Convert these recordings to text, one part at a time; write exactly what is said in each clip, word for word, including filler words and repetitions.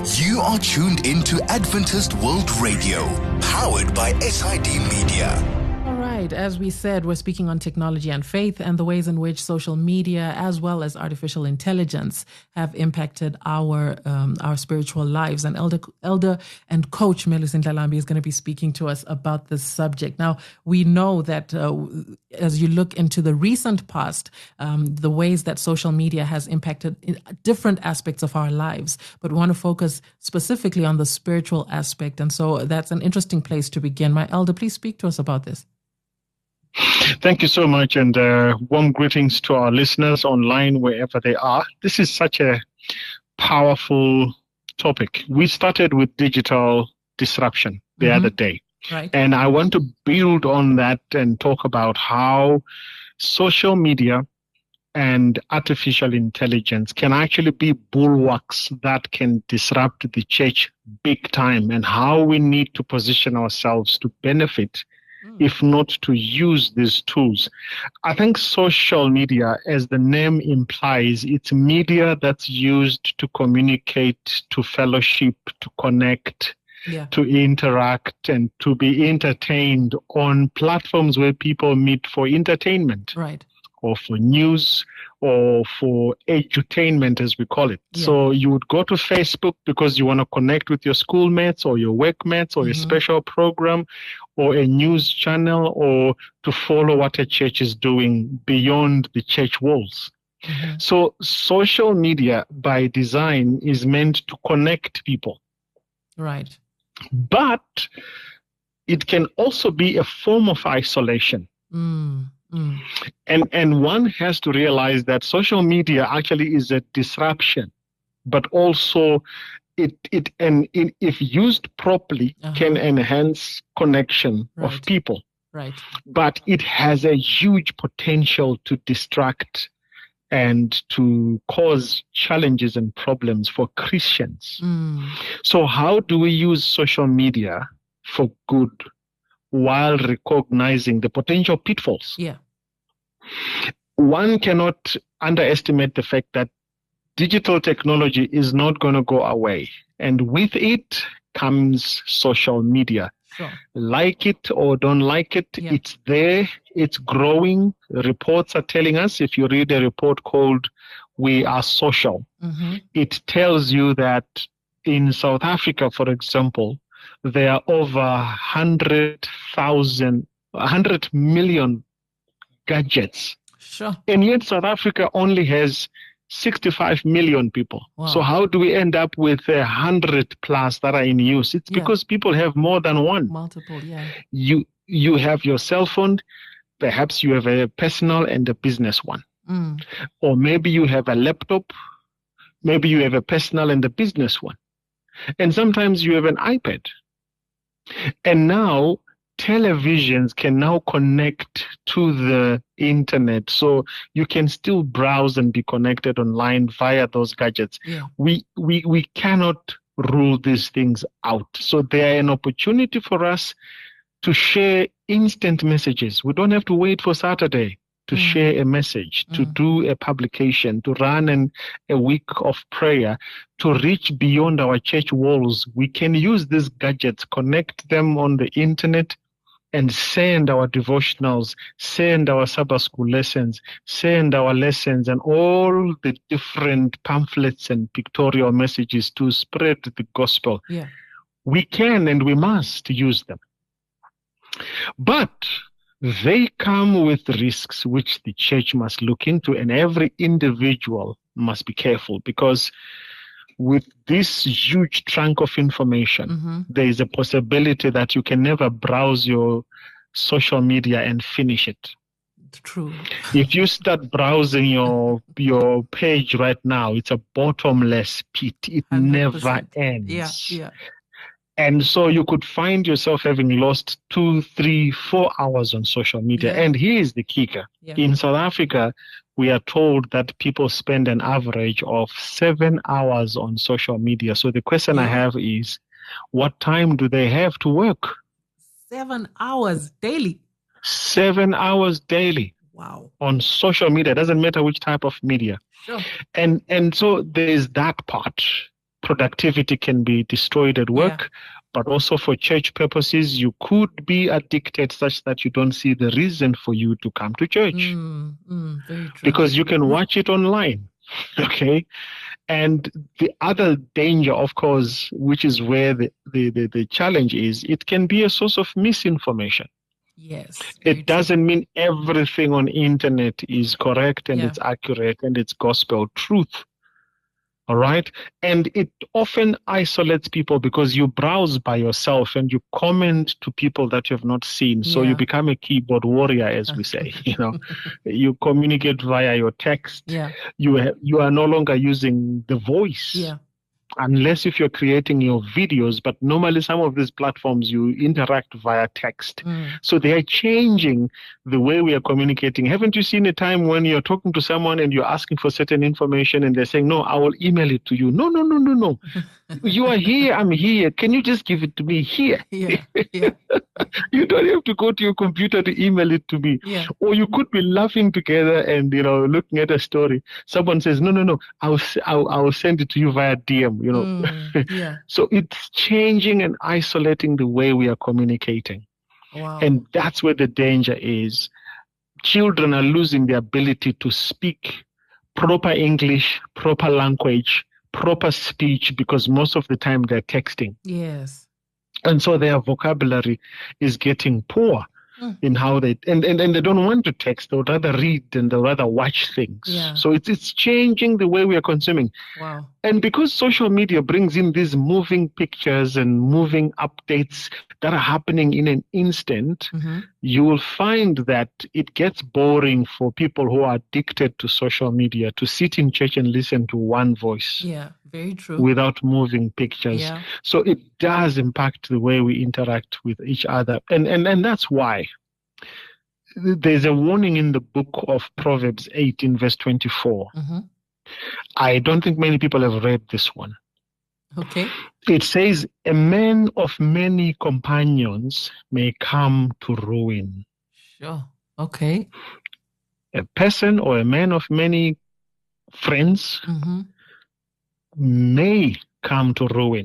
You are tuned into Adventist World Radio, powered by S I D Media. All right, as we said, we're speaking on technology and faith and the ways in which social media as well as artificial intelligence have impacted our um, our spiritual lives. And elder, elder and coach Melusine Ndlalambi is going to be speaking to us about this subject. Now, we know that uh, as you look into the recent past, um, the ways that social media has impacted different aspects of our lives, but we want to focus specifically on the spiritual aspect. And so that's an interesting place to begin. My elder, please speak to us about this. Thank you so much, and uh, warm greetings to our listeners online, wherever they are. This is such a powerful topic. We started with digital disruption the mm-hmm. other day, right. And I want to build on that and talk about how social media and artificial intelligence can actually be bulwarks that can disrupt the church big time, and how we need to position ourselves to benefit, if not to use these tools. I think social media, as the name implies, it's media that's used to communicate, to fellowship, to connect, yeah. to interact, and to be entertained on platforms where people meet for entertainment. Right. Or for news, or for edutainment, as we call it. Yeah. So you would go to Facebook because you want to connect with your schoolmates or your workmates or mm-hmm. a special program or a news channel, or to follow what a church is doing beyond the church walls. Mm-hmm. So social media by design is meant to connect people. Right. But it can also be a form of isolation. Mm. Mm. And and one has to realize that social media actually is a disruption, but also it it and it, if used properly, uh-huh. can enhance connection right. of people. Right. But it has a huge potential to distract and to cause challenges and problems for Christians. Mm. So how do we use social media for good, while recognizing the potential pitfalls? Yeah. One cannot underestimate the fact that digital technology is not going to go away. And with it comes social media. Sure. Like it or don't like it, yeah. it's there, it's growing. Reports are telling us, if you read a report called We Are Social, mm-hmm. it tells you that in South Africa, for example, there are over one hundred thousand, one hundred million gadgets. Sure. And yet South Africa only has sixty-five million people. Wow. So how do we end up with a hundred plus that are in use? It's yeah. because people have more than one. Multiple, yeah. You you have your cell phone, perhaps you have a personal and a business one. Mm. Or maybe you have a laptop, maybe you have a personal and a business one. And sometimes you have an iPad. And now televisions can now connect to the internet, so you can still browse and be connected online via those gadgets. Yeah. We, we, we cannot rule these things out. So they are an opportunity for us to share instant messages. We don't have to wait for Saturday to mm. share a message, to mm. do a publication, to run an, a week of prayer, to reach beyond our church walls. We can use these gadgets, connect them on the internet, and send our devotionals, send our Sabbath school lessons, send our lessons and all the different pamphlets and pictorial messages to spread the gospel. Yeah. We can and we must use them. But they come with risks which the church must look into, and every individual must be careful, because with this huge trunk of information, mm-hmm. there is a possibility that you can never browse your social media and finish it. True. If you start browsing your your page right now, it's a bottomless pit. It one hundred percent never ends. Yeah, yeah. And so you could find yourself having lost two, three, four hours on social media. Yeah. And here is the kicker. Yeah. In South Africa, we are told that people spend an average of seven hours on social media. So the question yeah. I have is, what time do they have to work? Seven hours daily. Seven hours daily. Wow. On social media. It doesn't matter which type of media. Sure. And and so there is that part. productivity can be destroyed at work. Yeah. But also for church purposes, you could be addicted such that you don't see the reason for you to come to church. Mm, mm, very true. Because you can watch it online, okay? And the other danger, of course, which is where the, the, the, the challenge is, it can be a source of misinformation. Yes. It doesn't true. mean everything on internet is correct and yeah. it's accurate and it's gospel truth. All right. And it often isolates people because you browse by yourself and you comment to people that you have not seen. So yeah. you become a keyboard warrior, as we say. You know, you communicate via your text. Yeah. You ha- you are no longer using the voice. Yeah. Unless if you're creating your videos, but normally some of these platforms you interact via text. Mm. So they are changing the way we are communicating. Haven't you seen a time when you're talking to someone and you're asking for certain information and they're saying, no, I will email it to you. No, no, no, no, no. You are here, I'm here. Can you just give it to me here? Yeah. Yeah. You don't have to go to your computer to email it to me. Yeah. Or you could be laughing together and, you know, looking at a story. Someone says, no, no, no, I'll, I'll, I'll send it to you via D M, you know. Mm, yeah. So it's changing and isolating the way we are communicating. Wow. And that's where the danger is. Children are losing the ability to speak proper English, proper language, proper speech, because most of the time they're texting. Yes. And so their vocabulary is getting poor mm. in how they, and, and, and they don't want to text, they would rather read and they would rather watch things. Yeah. So it's, it's changing the way we are consuming. Wow. And because social media brings in these moving pictures and moving updates that are happening in an instant, mm-hmm. you will find that it gets boring for people who are addicted to social media to sit in church and listen to one voice. Yeah, very true. Without moving pictures. Yeah. So it does impact the way we interact with each other. And, and, and that's why there's a warning in the book of Proverbs eighteen, verse twenty-four. Mm-hmm. I don't think many people have read this one. Okay. It says, a man of many companions may come to ruin. Sure. Okay. A person or a man of many friends mm-hmm. may come to ruin.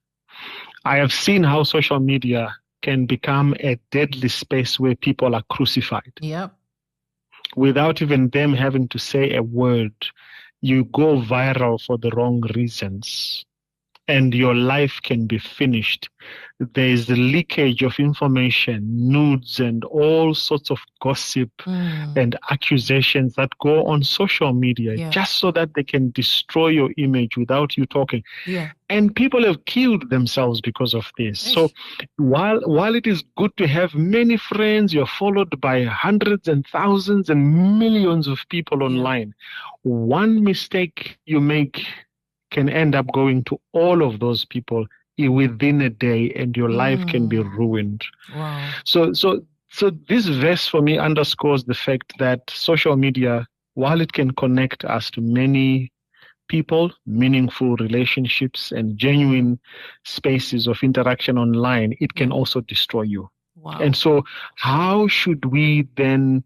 I have seen how social media can become a deadly space where people are crucified. Yep. Without even them having to say a word. You go viral for the wrong reasons and your life can be finished. There is the leakage of information, nudes, and all sorts of gossip mm. and accusations that go on social media yeah. just so that they can destroy your image without you talking. Yeah. And people have killed themselves because of this. Yes. So while while it is good to have many friends, you're followed by hundreds and thousands and millions of people online. Yeah. One mistake you make can end up going to all of those people within a day, and your mm. life can be ruined. Wow. So, so, so this verse for me underscores the fact that social media, while it can connect us to many people, meaningful relationships, and genuine spaces of interaction online, it can also destroy you. Wow. And so, how should we then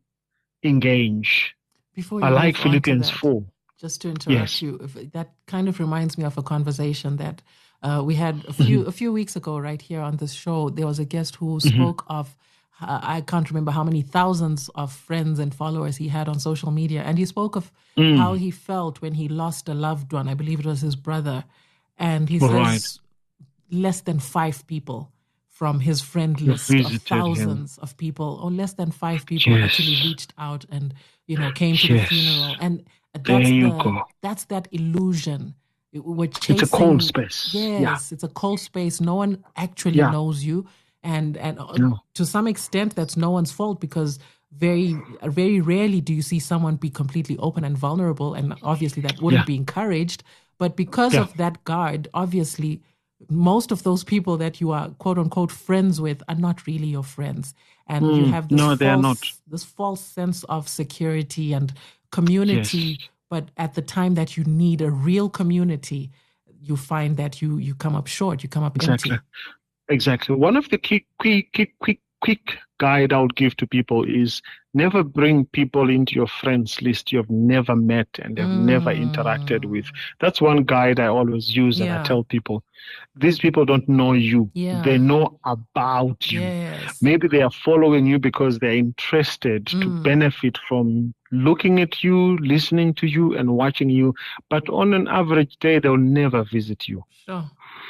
engage? Before you I like move on Philippians to that, four. Just to interrupt Yes. you, if, that kind of reminds me of a conversation that uh, we had a few a few weeks ago, right here on this show. There was a guest who Mm-hmm. spoke of, uh, I can't remember how many thousands of friends and followers he had on social media, and he spoke of Mm. how he felt when he lost a loved one. I believe it was his brother, and he Right. says less than five people from his friend list visited of thousands of people, or less than five people Yes. actually reached out and, you know, came to Yes. the funeral. And that's There you the, go. that's that illusion. We're chasing, It's a cold space. Yes, Yeah. it's a cold space. No one actually Yeah. knows you. And and uh, No. to some extent, that's no one's fault, because very, very rarely do you see someone be completely open and vulnerable. And obviously that wouldn't Yeah. be encouraged. But because Yeah. of that guard, obviously, most of those people that you are quote unquote friends with are not really your friends. And you Mm, have this, no, false, they are not. this false sense of security and community. Yes. But at the time that you need a real community, you find that you you come up short, you come up Exactly. empty. Exactly. One of the key, key, key, key quick guide I would give to people is never bring people into your friends list you've never met and have Mm. never interacted with. That's one guide I always use, and Yeah. I tell people, these people don't know you. Yeah. They know about you. Yes. Maybe they are following you because they're interested to Mm. benefit from looking at you, listening to you, and watching you. But on an average day, they'll never visit you. Sure.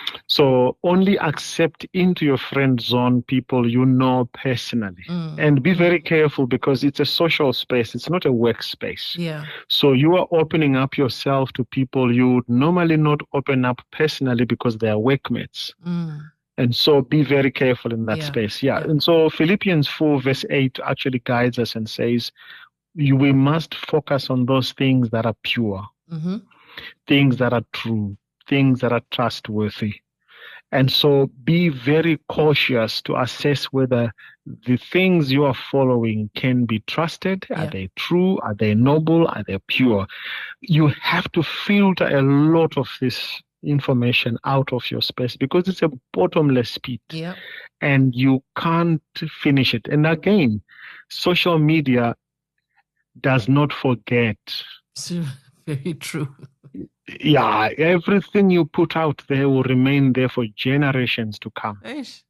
So only accept into your friend zone people you know personally. Mm. And be very careful, because it's a social space. It's not a workspace. Yeah. So you are opening up yourself to people you would normally not open up personally because they are workmates. Mm. And so be very careful in that Yeah. space. Yeah. Yeah. And so Philippians four verse eight actually guides us and says, you, we must focus on those things that are pure, Mm-hmm. things that are true, things that are trustworthy. And so be very cautious to assess whether the things you are following can be trusted. Are Yeah. they true? Are they noble? Are they pure? You have to filter a lot of this information out of your space, because it's a bottomless pit Yeah. and you can't finish it. And again, social media does not forget. So, very true. Yeah, everything you put out there will remain there for generations to come. Eish.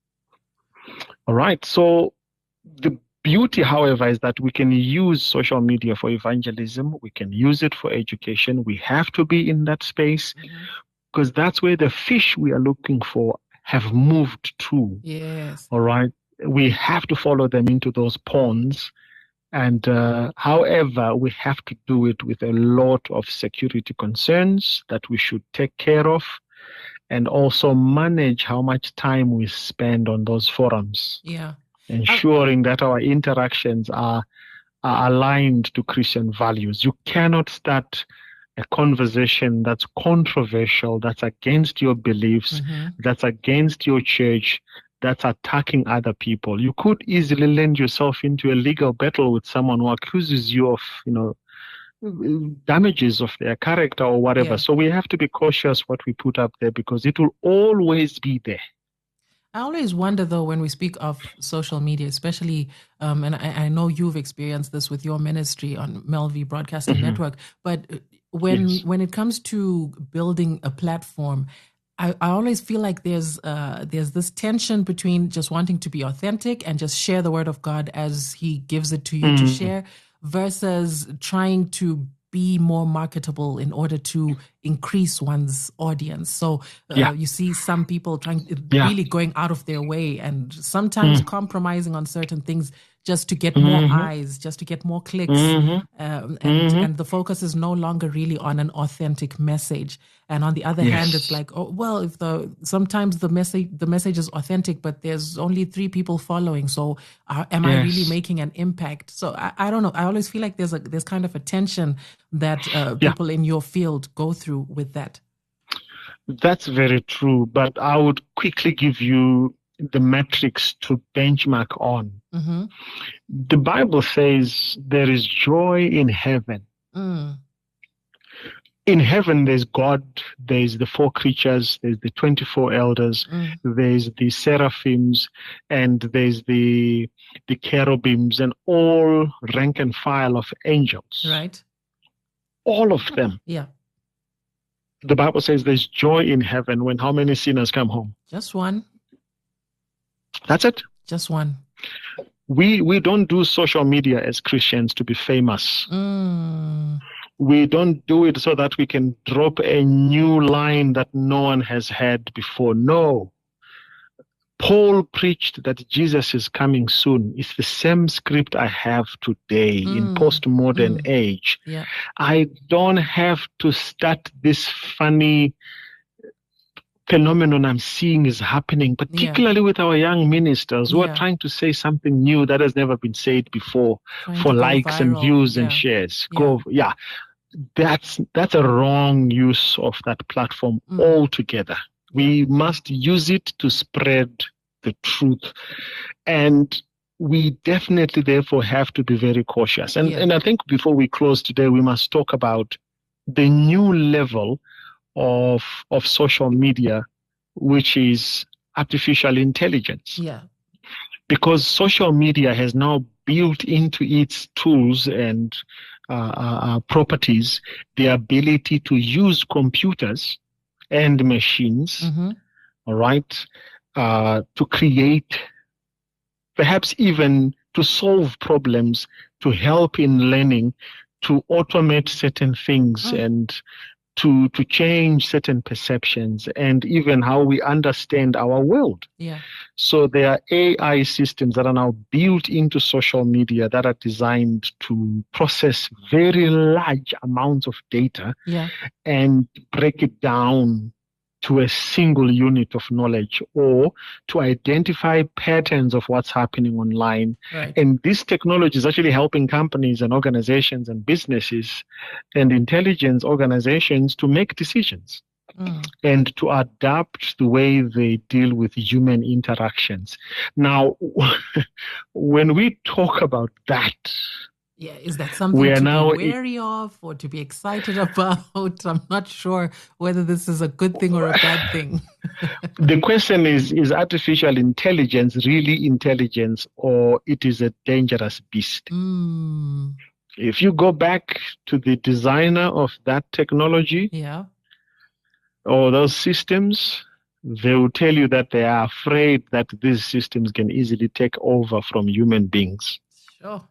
All right. So the beauty, however, is that we can use social media for evangelism. We can use it for education. We have to be in that space, Mhm. because that's where the fish we are looking for have moved to. Yes. All right. We have to follow them into those ponds. And uh, however, we have to do it with a lot of security concerns that we should take care of, and also manage how much time we spend on those forums, Yeah. ensuring that our interactions are, are aligned to Christian values. You cannot start a conversation that's controversial, that's against your beliefs, Mm-hmm. that's against your church, that's attacking other people. You could easily lend yourself into a legal battle with someone who accuses you of, you know, damages of their character or whatever. Yeah. So we have to be cautious what we put up there, because it will always be there. I always wonder, though, when we speak of social media, especially, um, and I, I know you've experienced this with your ministry on Melvi Broadcasting Mhm. Network, but when Yes. when it comes to building a platform, I, I always feel like there's uh, there's this tension between just wanting to be authentic and just share the word of God as He gives it to you to Mhm. share, versus trying to be more marketable in order to increase one's audience. So uh, Yeah. you see some people trying Yeah. really going out of their way and sometimes Mm. compromising on certain things just to get more Mhm. eyes, just to get more clicks. Mhm. Um, and, Mhm. and the focus is no longer really on an authentic message. And on the other Yes. hand, it's like, oh, well, if the, sometimes the message, the message is authentic, but there's only three people following. So uh, am I really Yes. making an impact? So I, I don't know. I always feel like there's a, there's kind of a tension that uh, Yeah. people in your field go through with that. That's very true. But I would quickly give you the metrics to benchmark on. Mm-hmm. The Bible says there is joy in heaven. Mm. In heaven, there's God, there's the four creatures, there's the twenty-four elders, Mm. there's the seraphims, and there's the the cherubims, and all rank and file of angels. Right? All of them. Yeah. The Bible says there's joy in heaven when how many sinners come home? Just one. That's it. Just one. We we don't do social media as Christians to be famous. Mm. We don't do it so that we can drop a new line that no one has heard before. No. Paul preached that Jesus is coming soon. It's the same script I have today in Mm. postmodern Mm. age. Yeah. I don't have to start this funny phenomenon I'm seeing is happening, particularly with our young ministers who Yeah. are trying to say something new that has never been said before Trying for to go likes and viral. views and Yeah. shares. Yeah. Go, yeah. That's that's a wrong use of that platform Mm. altogether. We must use it to spread the truth, and we definitely therefore have to be very cautious. And Yeah. and I think before we close today, we must talk about the new level of of social media, which is artificial intelligence. Yeah. because social media has now built into its tools and uh, uh, properties the ability to use computers and machines, Mm-hmm. all right, uh, to create, perhaps even to solve problems, to help in learning, to automate certain things Mm. and to to change certain perceptions and even how we understand our world. Yeah. So there are A I systems that are now built into social media that are designed to process very large amounts of data Yeah. and break it down to a single unit of knowledge or to identify patterns of what's happening online. Right. And this technology is actually helping companies and organizations and businesses and intelligence organizations to make decisions Mm. and to adapt the way they deal with human interactions. Now, when we talk about that, Yeah, is that something we are to now be wary of or to be excited about? I'm not sure whether this is a good thing or a bad thing. the question is, is artificial intelligence really intelligence or it is a dangerous beast? Mm. If you go back to the designer of that technology Yeah. or those systems, they will tell you that they are afraid that these systems can easily take over from human beings Sure.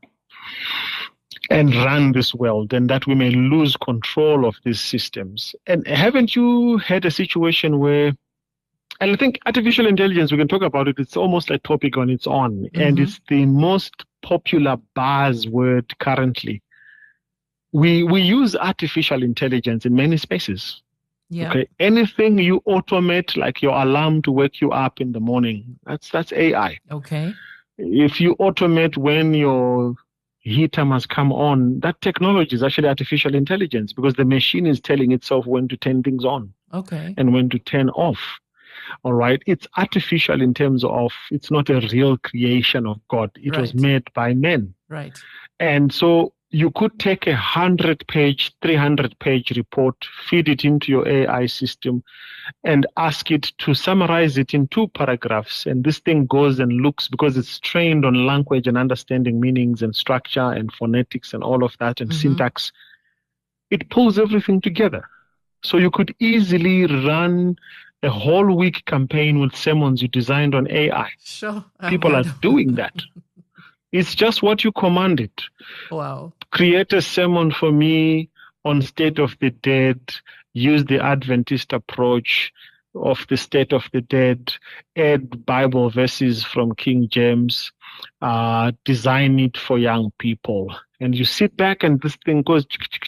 and run this world, and that we may lose control of these systems. And haven't you had a situation where, and I think artificial intelligence, we can talk about it, it's almost a topic on its own, Mm-hmm. and it's the most popular buzzword currently. We we use artificial intelligence in many spaces. Yeah. Okay, anything you automate, like your alarm to wake you up in the morning, that's that's A I. Okay. If you automate when your heater must come on, that technology is actually artificial intelligence because the machine is telling itself when to turn things on Okay. and when to turn off. All right, it's artificial in terms of it's not a real creation of God. It was Right. made by men. Right. And so you could take a hundred page, three hundred page report, feed it into your A I system and ask it to summarize it in two paragraphs. And this thing goes and looks, because it's trained on language and understanding meanings and structure and phonetics and all of that and Mhm. syntax. It pulls everything together. So you could easily run a whole week campaign with sermons you designed on A I. Sure. I've People are heard of- doing that. It's just what you command it. Wow. Create a sermon for me on state of the dead, use the Adventist approach of the state of the dead, add Bible verses from King James, uh, design it for young people. And you sit back and this thing goes,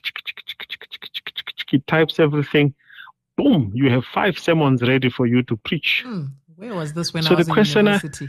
it types everything, boom, you have five sermons ready for you to preach. Hmm. Where was this when So I was the in question I- university?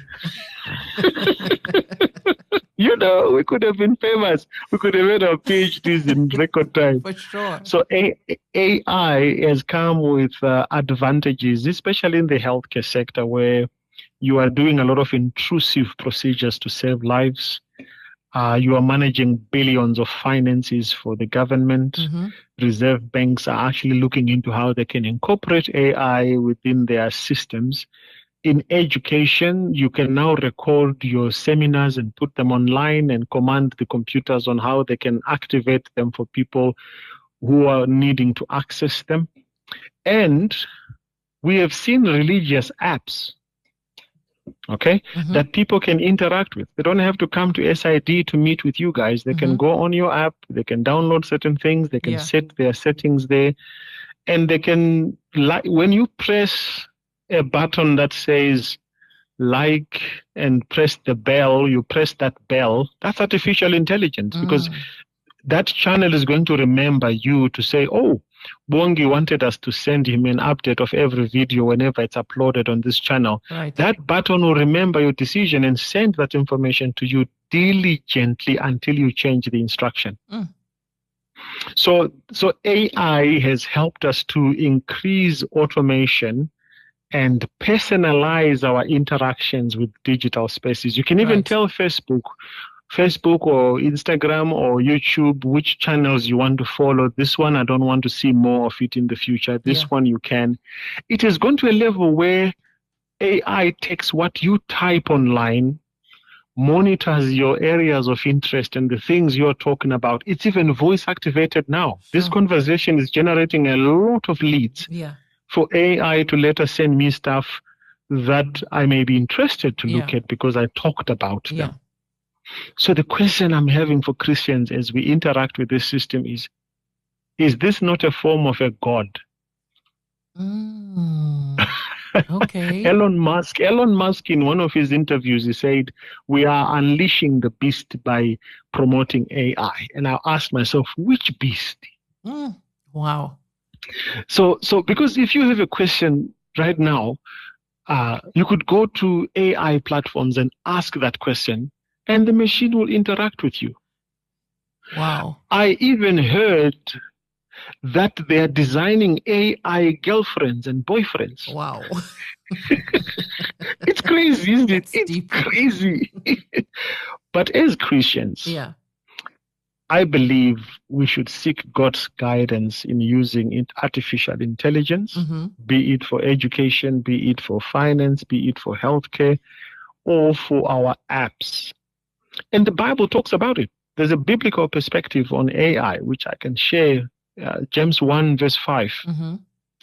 You know, we could have been famous. We could have had our PhDs in record time. For sure. So A- AI has come with uh, advantages, especially in the healthcare sector, where you are doing a lot of intrusive procedures to save lives. Uh, you are managing billions of finances for the government. Mhm. Reserve banks are actually looking into how they can incorporate A I within their systems. In education, you can now record your seminars and put them online and command the computers on how they can activate them for people who are needing to access them. And we have seen religious apps, okay, Mhm. that people can interact with. They don't have to come to S I D to meet with you guys. They can Mhm. go on your app, they can download certain things, they can Yeah. set their settings there, and they can, like, when you press a button that says like and press the bell, you press that bell, that's artificial intelligence because Mm. that channel is going to remember you to say, oh, Bongi wanted us to send him an update of every video whenever it's uploaded on this channel. Right. That button will remember your decision and send that information to you diligently until you change the instruction. Mm. So, so A I has helped us to increase automation and personalize our interactions with digital spaces. You can even Right. tell Facebook, Facebook or Instagram or YouTube which channels you want to follow. This one, I don't want to see more of it in the future. This Yeah. one you can. It has gone to a level where A I takes what you type online monitors your areas of interest and the things you're talking about. It's even voice activated now. Sure. This conversation is generating a lot of leads yeah. for A I to later send me stuff that I may be interested to look yeah. at because I talked about yeah. them. So the question I'm having for Christians as we interact with this system is, is this not a form of a God? Mm. Okay. Elon Musk, Elon Musk, in one of his interviews, he said, we are unleashing the beast by promoting A I. And I asked myself, which beast? Mm. Wow. So, so because if you have a question right now, uh, you could go to A I platforms and ask that question, and the machine will interact with you. Wow. I even heard that they are designing A I girlfriends and boyfriends. Wow. It's crazy, isn't it? That's It's deep. crazy. But as Christians, yeah. I believe we should seek God's guidance in using artificial intelligence, mm-hmm. be it for education, be it for finance, be it for healthcare, or for our apps. And the Bible talks about it. There's a biblical perspective on A I, which I can share. Uh, James one, verse five. Mm-hmm.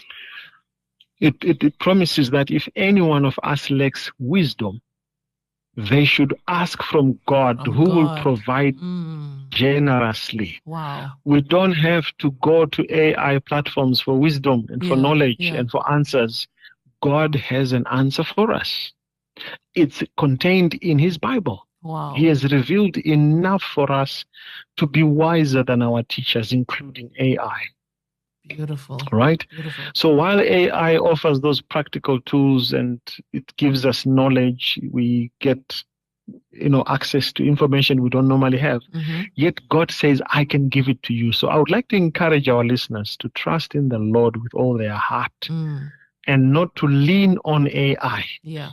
It, it, it promises that if any one of us lacks wisdom, they should ask from God, From who God. will provide mm. generously. Wow. We don't have to go to A I platforms for wisdom and for yeah. knowledge yeah. and for answers. God has an answer for us. It's contained in His Bible. Wow. He has revealed enough for us to be wiser than our teachers, including A I. Beautiful. Right? Beautiful. So while A I offers those practical tools and it gives us knowledge, we get, you know, access to information we don't normally have. Mm-hmm. Yet God says, I can give it to you. So I would like to encourage our listeners to trust in the Lord with all their heart mm. and not to lean on A I. Yeah.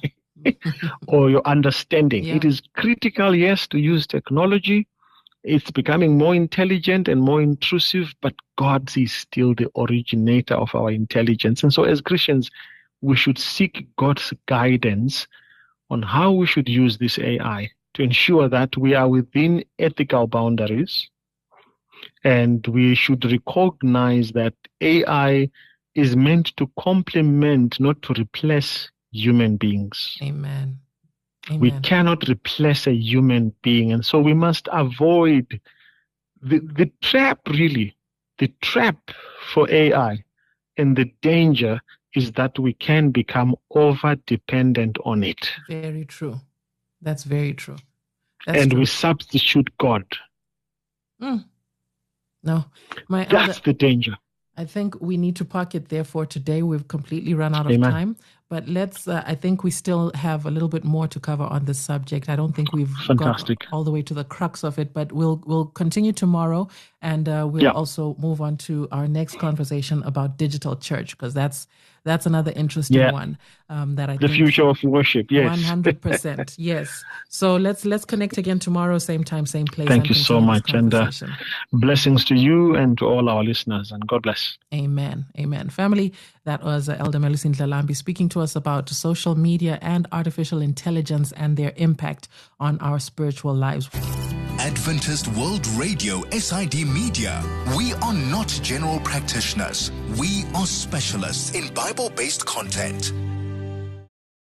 or your understanding. Yeah. It is critical, yes, to use technology. It's becoming more intelligent and more intrusive, but God is still the originator of our intelligence. And so as Christians, we should seek God's guidance on how we should use this A I to ensure that we are within ethical boundaries. And we should recognize that A I is meant to complement, not to replace human beings. Amen. Amen. We cannot replace a human being. And so we must avoid the, the trap, really. The trap for A I and the danger is that we can become over-dependent on it. Very true. That's very true. That's and true. we substitute God. Mm. No. My That's elder, the danger. I think we need to park it there for today. We've completely run out of Amen. time. But let's, uh, I think we still have a little bit more to cover on this subject. I don't think we've Fantastic. got all the way to the crux of it, but we'll we'll continue tomorrow. And uh, we'll yeah. also move on to our next conversation about digital church, because that's that's another interesting yeah. one um, that I the think. The future of worship, yes. one hundred percent, yes. So let's let's connect again tomorrow, same time, same place. Thank and you so much. And uh, blessings to you and to all our listeners. And God bless. Amen. Amen. Family, that was uh, Elder Melusine Dlalambi speaking to us about social media and artificial intelligence and their impact on our spiritual lives. Adventist World Radio, S I D Media. We are not general practitioners. We are specialists in Bible-based content.